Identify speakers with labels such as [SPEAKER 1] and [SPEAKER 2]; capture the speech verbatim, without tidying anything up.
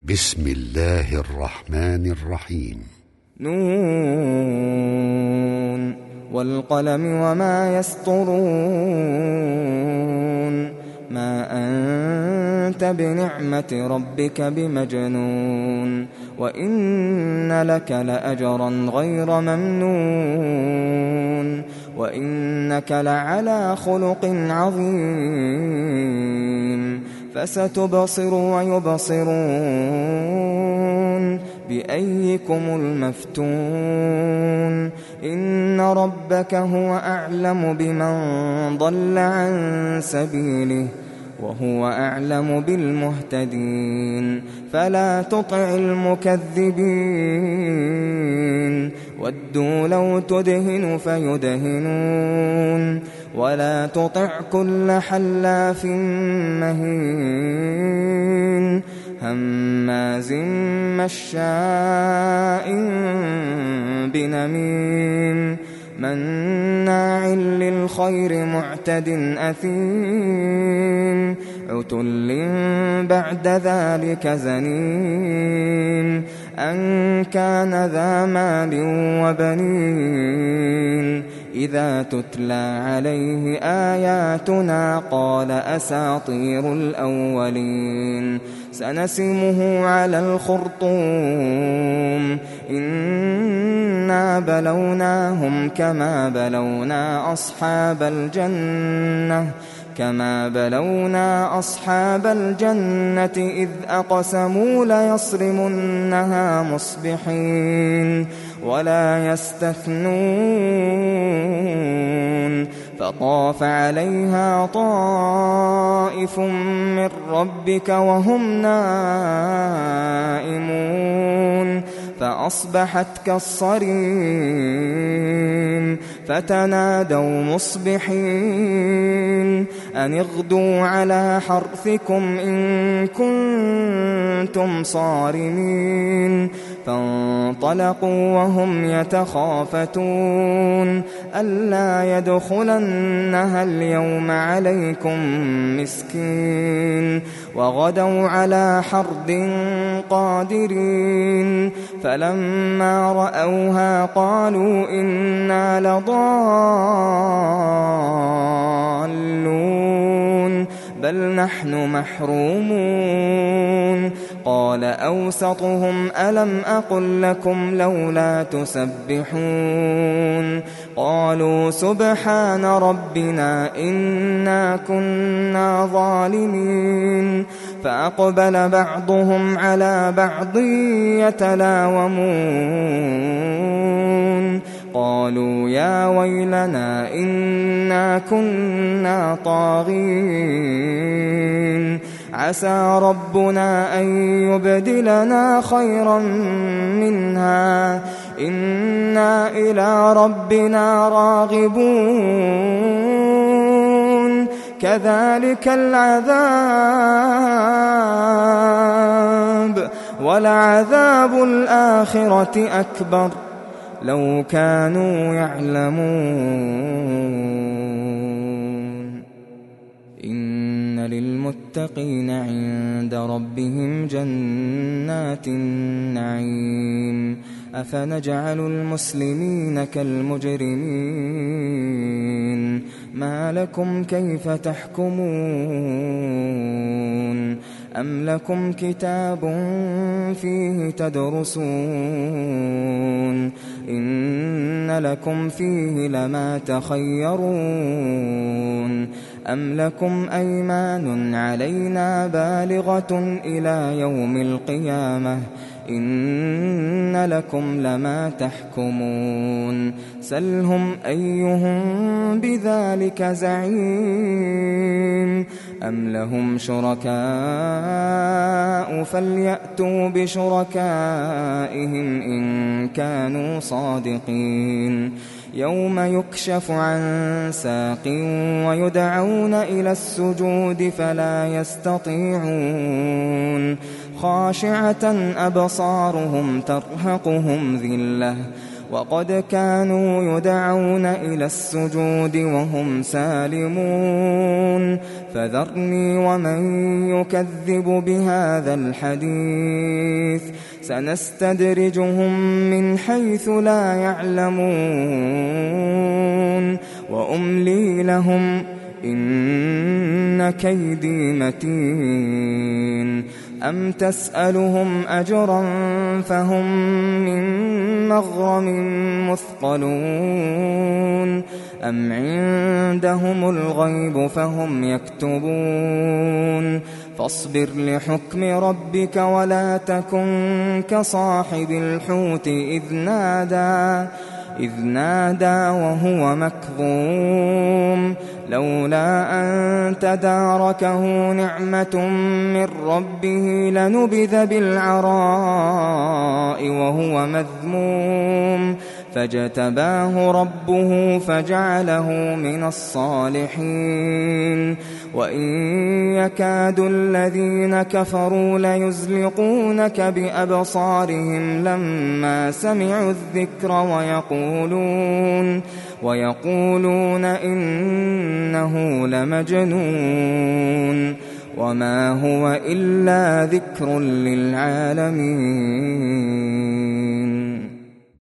[SPEAKER 1] بسم الله الرحمن الرحيم.
[SPEAKER 2] نون والقلم وما يسطرون ما أنت بنعمة ربك بمجنون وإن لك لأجرا غير ممنون وإنك لعلى خلق عظيم فستبصر ويبصرون بأيكم المفتون إن ربك هو أعلم بمن ضل عن سبيله وهو أعلم بالمهتدين فلا تطع المكذبين ودوا لو تدهن فيدهنون ولا تطع كل حلاف مهين هماز مشاء بنميم مناع للخير معتد أثيم عتل بعد ذلك زنيم أن كان ذا مال وبنين إذا تتلى عليه آياتنا قال أساطير الأولين سنسمه على الخرطوم إنا بلوناهم كما بلونا أصحاب الجنة كما بلونا أصحاب الجنة إذ أقسموا ليصرمنها مصبحين ولا يستثنون فطاف عليها طائف من ربك وهم نائمون فأصبحت كالصريم فتنادوا مصبحين أن اغدوا على حرثكم إن كنتم صارمين فانطلقوا وهم يتخافتون ألا يدخلنها اليوم عليكم مسكين وغدوا على حرد قادرين فلما رأوها قالوا إنا لضالون بل نحن محرومون قال أوسطهم ألم أقل لكم لولا تسبحون قالوا سبحان ربنا إنا كنا ظالمين فأقبل بعضهم على بعض يتلاومون قالوا يا ويلنا إنا كنا طاغين عسى ربنا أن يبدلنا خيرا منها إنا إلى ربنا راغبون كذلك العذاب ولعذاب الآخرة أكبر لو كانوا يعلمون إن للمتقين عند ربهم جنات النعيم أفنجعل المسلمين كالمجرمين ما لكم كيف تحكمون أم لكم كتاب فيه تدرسون إن لكم فيه لما تخيرون أم لكم أيمان علينا بالغة إلى يوم القيامة إن لكم لما تحكمون سلهم أيهم بذلك زعيم أم لهم شركاء فليأتوا بشركائهم إن كانوا صادقين يوم يكشف عن ساق ويدعون إلى السجود فلا يستطيعون خاشعة أبصارهم ترهقهم ذلة وقد كانوا يدعون إلى السجود وهم سالمون فذرني ومن يكذب بهذا الحديث سنستدرجهم من حيث لا يعلمون وأملي لهم إن كيدي متين أم تسألهم أجرا فهم من مغرم مثقلون أم عندهم الغيب فهم يكتبون فاصبر لحكم ربك ولا تكن كصاحب الحوت إذ نادى إذ نادى وهو مكظوم لولا أن تداركه نعمة من ربه لنبذ بالعراء وهو مذموم فاجتباه ربه فجعله من الصالحين وإن يكاد الذين كفروا ليزلقونك بأبصارهم لما سمعوا الذكر ويقولون ويقولون إنه لمجنون وما هو إلا ذكر للعالمين.